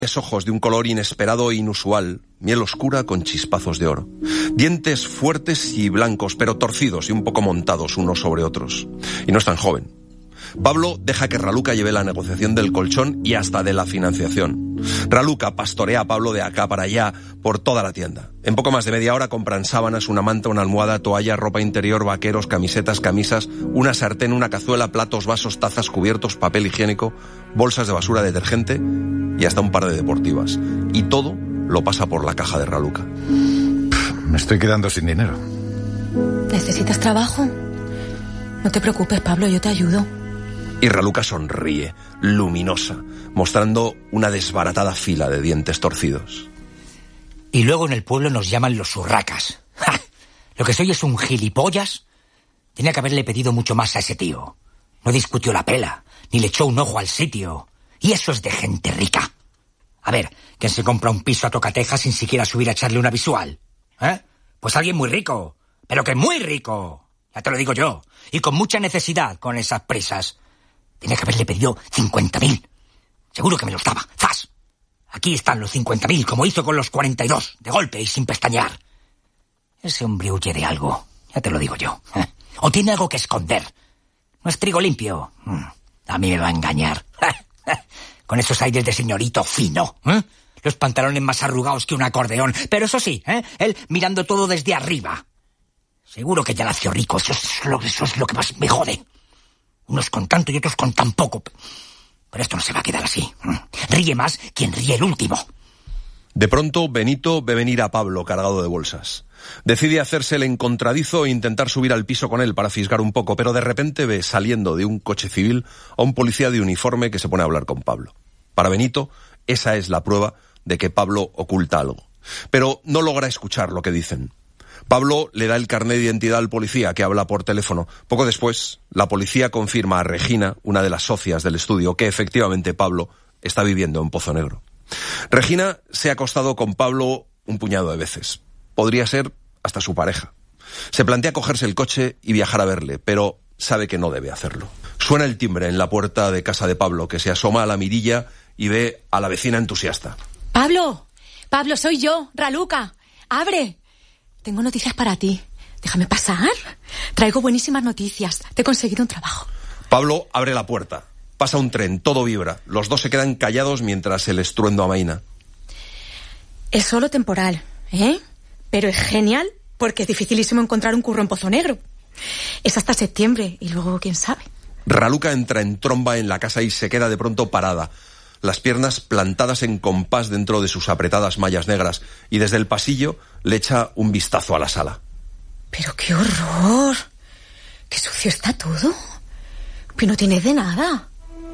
Ojos de un color inesperado e inusual, miel oscura con chispazos de oro. Dientes fuertes y blancos, pero torcidos y un poco montados unos sobre otros. Y no es tan joven. Pablo deja que Raluca lleve la negociación del colchón y hasta de la financiación. Raluca pastorea a Pablo de acá para allá por toda la tienda. En poco más de media hora compran sábanas, una manta, una almohada, toalla, ropa interior, vaqueros, camisetas, camisas, una sartén, una cazuela, platos, vasos, tazas, cubiertos, papel higiénico, bolsas de basura, detergente y hasta un par de deportivas. Y todo lo pasa por la caja de Raluca. Me estoy quedando sin dinero. ¿Necesitas trabajo? No te preocupes, Pablo, yo te ayudo. Y Raluca sonríe, luminosa, mostrando una desbaratada fila de dientes torcidos. Y luego en el pueblo nos llaman los urracas. ¡Ja! Lo que soy es un gilipollas. Tenía que haberle pedido mucho más a ese tío. No discutió la pela, ni le echó un ojo al sitio. Y eso es de gente rica. A ver, ¿quién se compra un piso a tocatejas sin siquiera subir a echarle una visual? Pues alguien muy rico, pero que muy rico. Ya te lo digo yo. Y con mucha necesidad con esas prisas. Tenía que haberle pedido 50.000. Seguro que me los daba. ¡Zas! Aquí están los 50.000, como hizo con los 42, de golpe y sin pestañear. Ese hombre huye de algo, ya te lo digo yo. O tiene algo que esconder. No es trigo limpio. A mí me va a engañar. Con esos aires de señorito fino. Los pantalones más arrugados que un acordeón. Pero eso sí, él mirando todo desde arriba. Seguro que ya nació rico. Eso es lo que más me jode. Unos con tanto y otros con tan poco. Pero esto no se va a quedar así. Ríe más quien ríe el último. De pronto, Benito ve venir a Pablo cargado de bolsas. Decide hacerse el encontradizo e intentar subir al piso con él para fisgar un poco, pero de repente ve saliendo de un coche civil a un policía de uniforme que se pone a hablar con Pablo. Para Benito, esa es la prueba de que Pablo oculta algo. Pero no logra escuchar lo que dicen. Pablo le da el carnet de identidad al policía, que habla por teléfono. Poco después, la policía confirma a Regina, una de las socias del estudio, que efectivamente Pablo está viviendo en Pozo Negro. Regina se ha acostado con Pablo un puñado de veces. Podría ser hasta su pareja. Se plantea cogerse el coche y viajar a verle, pero sabe que no debe hacerlo. Suena el timbre en la puerta de casa de Pablo, que se asoma a la mirilla y ve a la vecina entusiasta. ¡Pablo! ¡Pablo, soy yo, Raluca! ¡Abre! Tengo noticias para ti. Déjame pasar. Traigo buenísimas noticias. Te he conseguido un trabajo. Pablo abre la puerta. Pasa un tren, todo vibra. Los dos se quedan callados mientras el estruendo amaina. Es solo temporal, Pero es genial porque es dificilísimo encontrar un curro en Pozo Negro. Es hasta septiembre y luego quién sabe. Raluca entra en tromba en la casa y se queda de pronto parada. Las piernas plantadas en compás dentro de sus apretadas mallas negras, y desde el pasillo le echa un vistazo a la sala. ¡Pero qué horror! ¡Qué sucio está todo! Que no tiene de nada.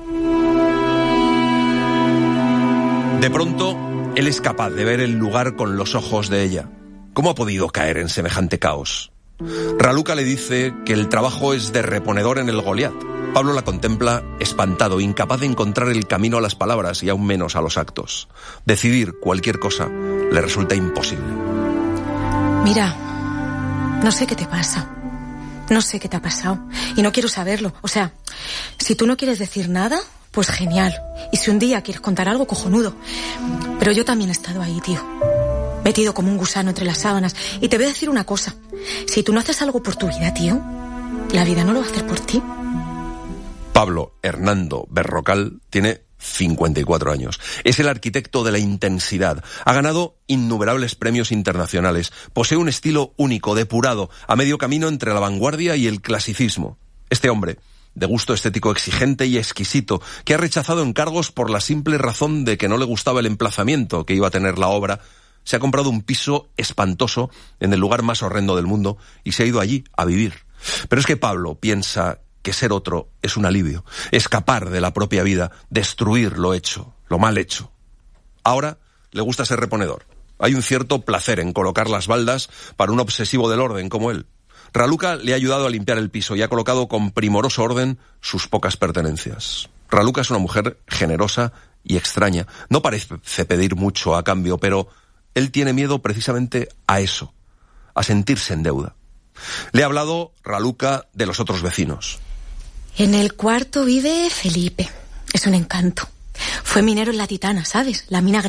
De pronto, él es capaz de ver el lugar con los ojos de ella. ¿Cómo ha podido caer en semejante caos? Raluca le dice que el trabajo es de reponedor en el Goliat. Pablo la contempla espantado, incapaz de encontrar el camino a las palabras y aún menos a los actos. Decidir cualquier cosa le resulta imposible. Mira, no sé qué te pasa. No sé qué te ha pasado. Y no quiero saberlo. O sea, si tú no quieres decir nada, pues genial. Y si un día quieres contar algo, cojonudo. Pero yo también he estado ahí, tío. Metido como un gusano entre las sábanas. Y te voy a decir una cosa. Si tú no haces algo por tu vida, tío, la vida no lo va a hacer por ti. Pablo Hernando Berrocal tiene 54 años. Es el arquitecto de la intensidad. Ha ganado innumerables premios internacionales. Posee un estilo único, depurado, a medio camino entre la vanguardia y el clasicismo. Este hombre, de gusto estético exigente y exquisito, que ha rechazado encargos por la simple razón de que no le gustaba el emplazamiento que iba a tener la obra, se ha comprado un piso espantoso en el lugar más horrendo del mundo y se ha ido allí a vivir. Pero es que Pablo piensa que ser otro es un alivio, escapar de la propia vida, destruir lo hecho, lo mal hecho. Ahora le gusta ser reponedor. Hay un cierto placer en colocar las baldas para un obsesivo del orden como él. Raluca le ha ayudado a limpiar el piso y ha colocado con primoroso orden sus pocas pertenencias. Raluca es una mujer generosa y extraña. No parece pedir mucho a cambio, pero él tiene miedo precisamente a eso, a sentirse en deuda. Le ha hablado Raluca de los otros vecinos. En el cuarto vive Felipe. Es un encanto. Fue minero en la Titana, ¿sabes? La mina